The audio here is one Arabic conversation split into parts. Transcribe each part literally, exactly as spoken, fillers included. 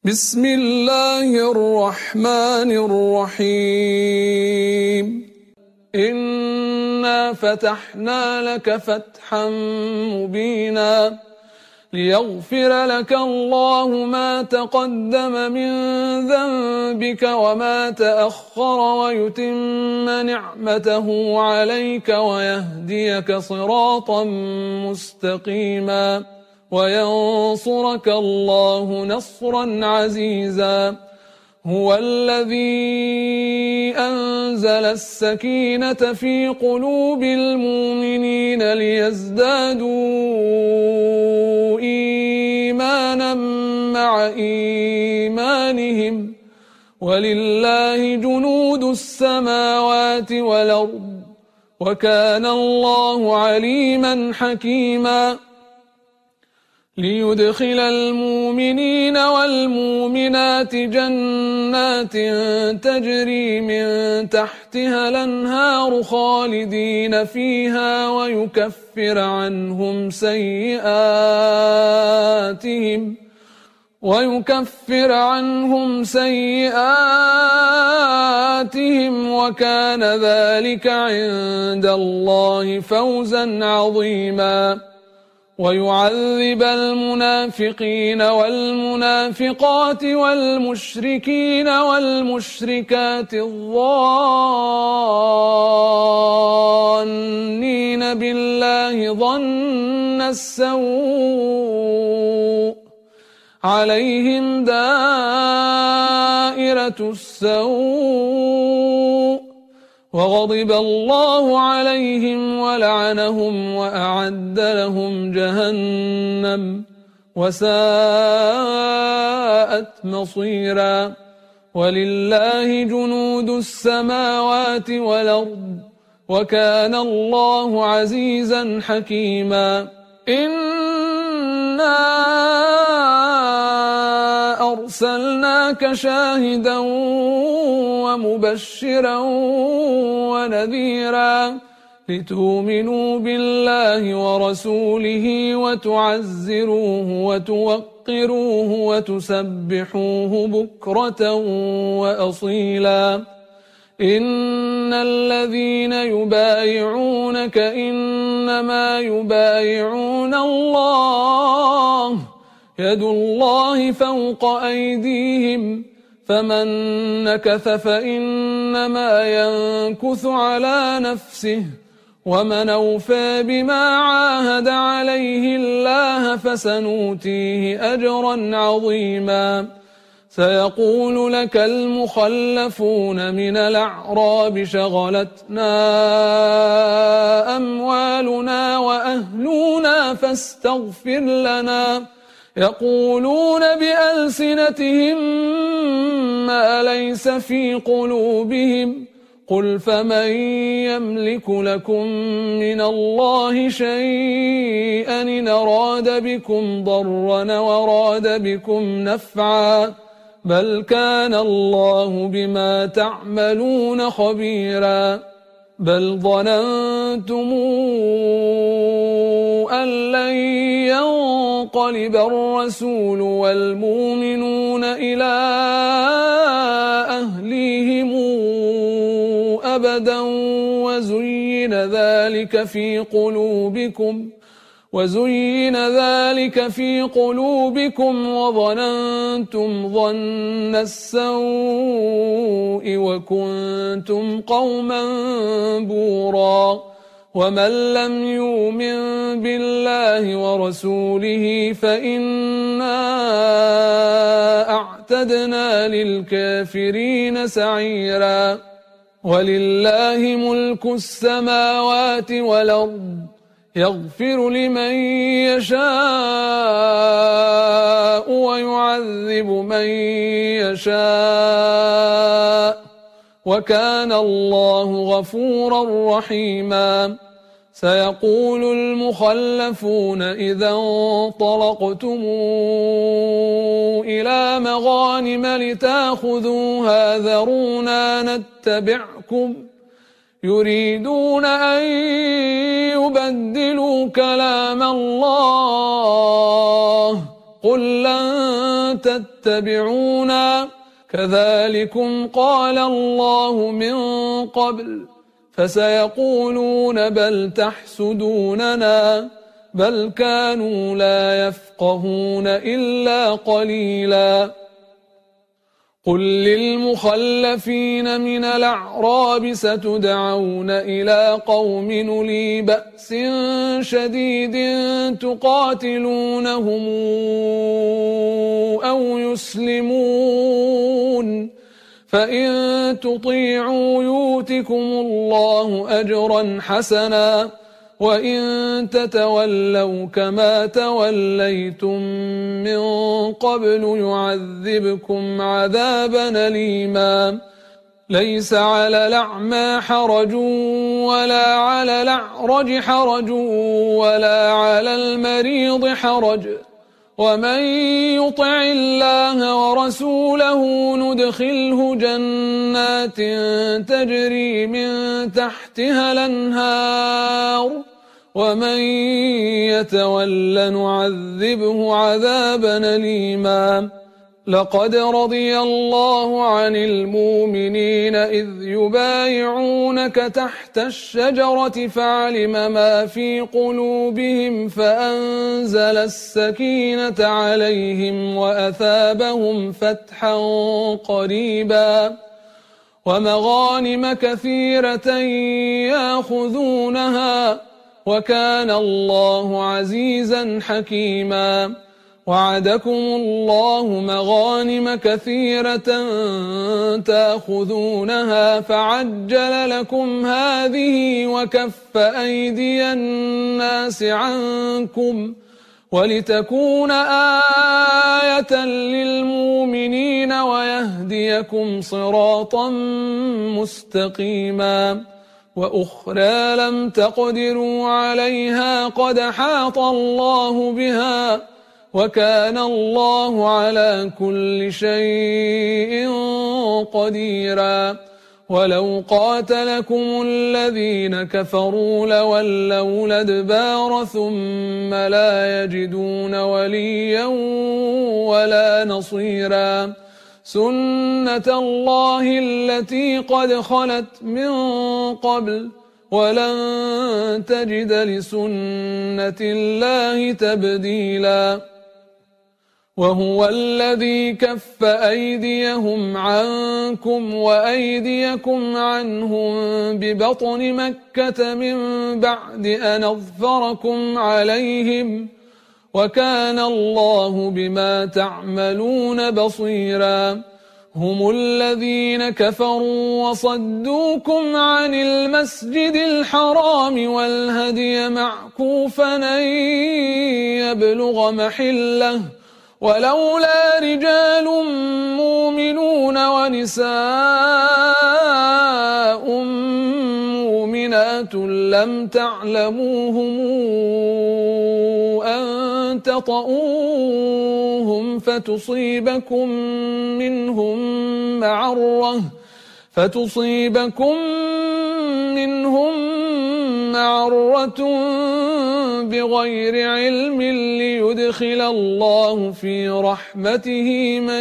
بسم الله الرحمن الرحيم إنا فتحنا لك فتحا مبينا ليغفر لك الله ما تقدم من ذنبك وما تأخر ويتم نعمته عليك ويهديك صراطا مستقيما وينصرك الله نصرا عزيزا هو الذي أنزل السكينة في قلوب المؤمنين ليزدادوا إيمانا مع إيمانهم ولله جنود السماوات والأرض وكان الله عليما حكيما ليدخل المؤمنين والمؤمنات جنات تجري من تحتها الأنهار خالدين فيها ويكفر عنهم سيئاتهم ويكفر عنهم سيئاتهم وكان ذلك عند الله فوزا عظيما ويعذب المنافقين والمنافقات والمشركين والمشركات الظانين بالله ظن السوء عليهم دائرة السوء وغضب الله عليهم ولعنهم وأعد لهم جهنم وساءت مصيرا ولله جنود السماوات والأرض وكان الله عزيزا حكيما إنا أرسلناك شاهدا ومبشرا ونذيرا لتؤمنوا بالله ورسوله وتعزروه وتوقروه وتسبحوه بكرة وأصيلا إن الذين يبايعونك إنما يبايعون الله يد الله فوق أيديهم فمن نكث فإنما ينكث على نفسه ومن أوفى بما عاهد عليه الله فسنؤتيه أجرا عظيما سيقول لك المخلفون من الأعراب شغلتنا أموالنا وأهلنا فاستغفر لنا يقولون بألسنتهم ما ليس في قلوبهم قل فمن يملك لكم من الله شيئا إن أراد بكم ضرا وراد بكم نفعا بل كان الله بما تعملون خبيرا بل ظننتم أن لن ينقلب الرسول والمؤمنون إلى أهليهم أبدا وزين ذلك في قلوبكم وزين ذلك في قلوبكم وظننتم ظن السوء وكنتم قوما بورا ومن لم يؤمن بالله ورسوله فإنا أعتدنا للكافرين سعيرا ولله ملك السماوات والأرض يغفر لمن يشاء ويعذب من يشاء وكان الله غفورا رحيما سيقول المخلفون إذا انطلقتم إلى مغانم لتاخذوها ذرونا نتبعكم يريدون أن يبدلوا كلام الله قل لن تتبعونا كذلكم قال الله من قبل فسيقولون بل تحسدوننا بل كانوا لا يفقهون إلا قليلا قل للمخلفين من الأعراب ستدعون إلى قوم أولي بأس شديد تقاتلونهم أو يسلمون فإن تطيعوا يؤتكم الله أجرا حسنا وإن تتولوا كما توليتم من قبل يعذبكم عذابا أليما ليس على الأعمى حرج ولا على الأعرج حرج ولا على المريض حرج ومن يطع الله ورسوله ندخله جنات تجري من تحتها الأنهار ومن يتول نعذبه عذابا أليما لقد رضي الله عن المؤمنين إذ يبايعونك تحت الشجرة فعلم ما في قلوبهم فأنزل السكينة عليهم وأثابهم فتحا قريبا ومغانم كثيرة يأخذونها وكان الله عزيزا حكيما وعدكم الله مغانم كثيرة تأخذونها فعجل لكم هذه وكف أيدي الناس عنكم ولتكون آية للمؤمنين ويهديكم صراطا مستقيما وأخرى لم تقدروا عليها قد حاط الله بها وكان الله على كل شيء قديرا ولو قاتلكم الذين كفروا لولوا الأدبار ثم لا يجدون وليا ولا نصيرا سنة الله التي قد خلت من قبل ولن تجد لسنة الله تبديلا وهو الذي كف أيديهم عنكم وأيديكم عنهم ببطن مكة من بعد أن أظفركم عليهم وكان الله بما تعملون بصيرا هم الذين كفروا وصدوكم عن المسجد الحرام والهدي معكوفا أن يبلغ محله ولولا رجال مؤمنون ونساء مؤمنات لم تعلموهم أن تطؤوهم فتصيبكم منهم معرة فتصيبكم منهم معرة بغير علم ليدخل الله في رحمته من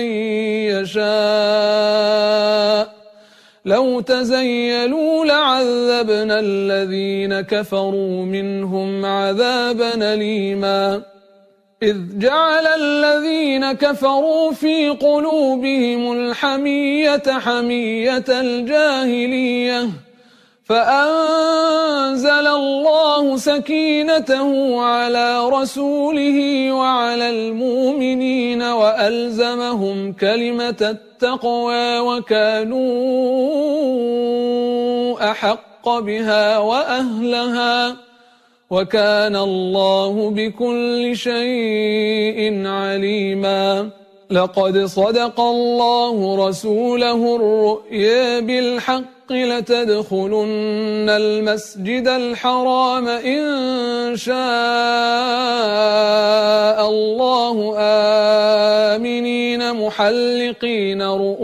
يشاء لو تزيلوا لعذبنا الذين كفروا منهم عذابا أليما إذ جعل الذين كفروا في قلوبهم الحمية حمية الجاهلية فأنزل الله سكينته على رسوله وعلى المؤمنين وألزمهم كلمة التقوى وكانوا أحق بها وأهلها وكان الله بكل شيء عليما لقد صدق الله رسوله الرؤيا بالحق لتدخلن المسجد الحرام إن شاء الله آمنين محلقين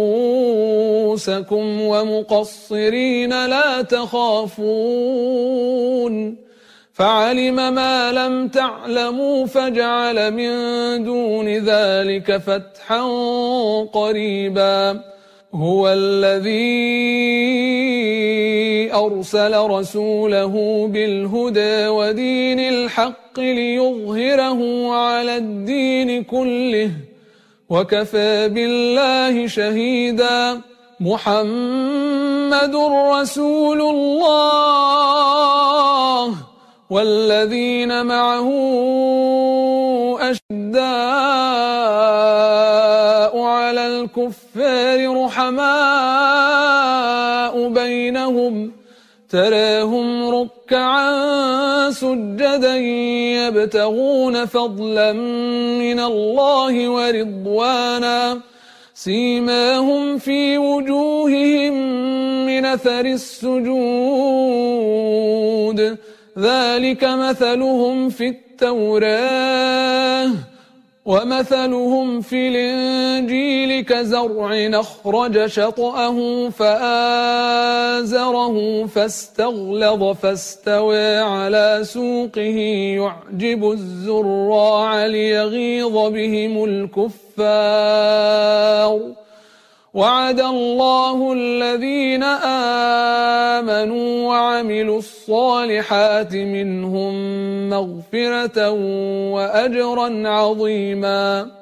رؤوسكم ومقصرين لا تخافون فعلم ما لم تعلموا فجعل من دون ذلك فتحا قريبا هو الذي أرسل رسوله بالهدى ودين الحق ليظهره على الدين كله وكفى بالله شهيدا محمد رسول الله والذين معه أشداء على الكفار رحماء بينهم تراهم ركعا سجدا يبتغون فضلا من الله ورضوانا سيماهم في وجوههم من أثر السجود ذلك مثلهم في التوراة ومثلهم في الإنجيل كزرع أخرج شطأه فآزره فاستغلظ فاستوى على سوقه يعجب الزراع ليغيظ بهم الكفار وعد الله الذين آمنوا وعملوا الصالحات منهم مغفرة وأجرا عظيما